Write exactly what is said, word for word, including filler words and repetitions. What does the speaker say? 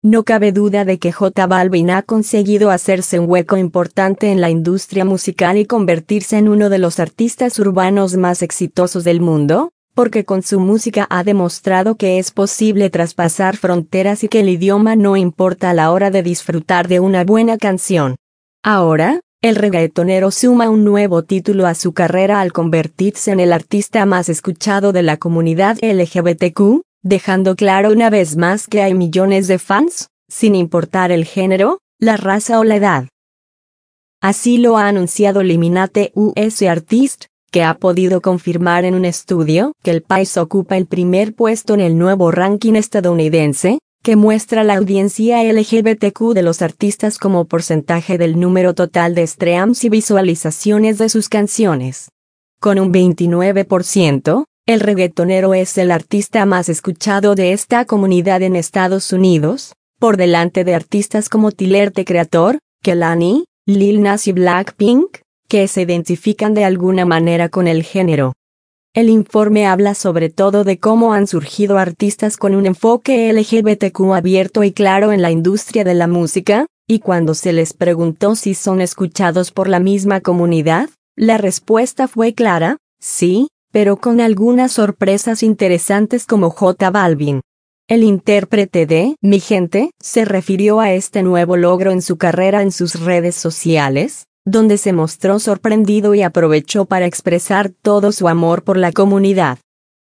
No cabe duda de que J Balvin ha conseguido hacerse un hueco importante en la industria musical y convertirse en uno de los artistas urbanos más exitosos del mundo, porque con su música ha demostrado que es posible traspasar fronteras y que el idioma no importa a la hora de disfrutar de una buena canción. Ahora, el reggaetonero suma un nuevo título a su carrera al convertirse en el artista más escuchado de la comunidad L G B T Q, dejando claro una vez más que hay millones de fans, sin importar el género, la raza o la edad. Así lo ha anunciado Illuminate U S Artist, que ha podido confirmar en un estudio que el país ocupa el primer puesto en el nuevo ranking estadounidense, que muestra la audiencia L G B T Q de los artistas como porcentaje del número total de streams y visualizaciones de sus canciones. Con un veintinueve por ciento, el reggaetonero es el artista más escuchado de esta comunidad en Estados Unidos, por delante de artistas como Tyler the Creator, Kehlani, Lil Nas y Blackpink, que se identifican de alguna manera con el género. El informe habla sobre todo de cómo han surgido artistas con un enfoque L G B T Q abierto y claro en la industria de la música, y cuando se les preguntó si son escuchados por la misma comunidad, la respuesta fue clara, sí, pero con algunas sorpresas interesantes como J Balvin. El intérprete de Mi Gente se refirió a este nuevo logro en su carrera en sus redes sociales, donde se mostró sorprendido y aprovechó para expresar todo su amor por la comunidad.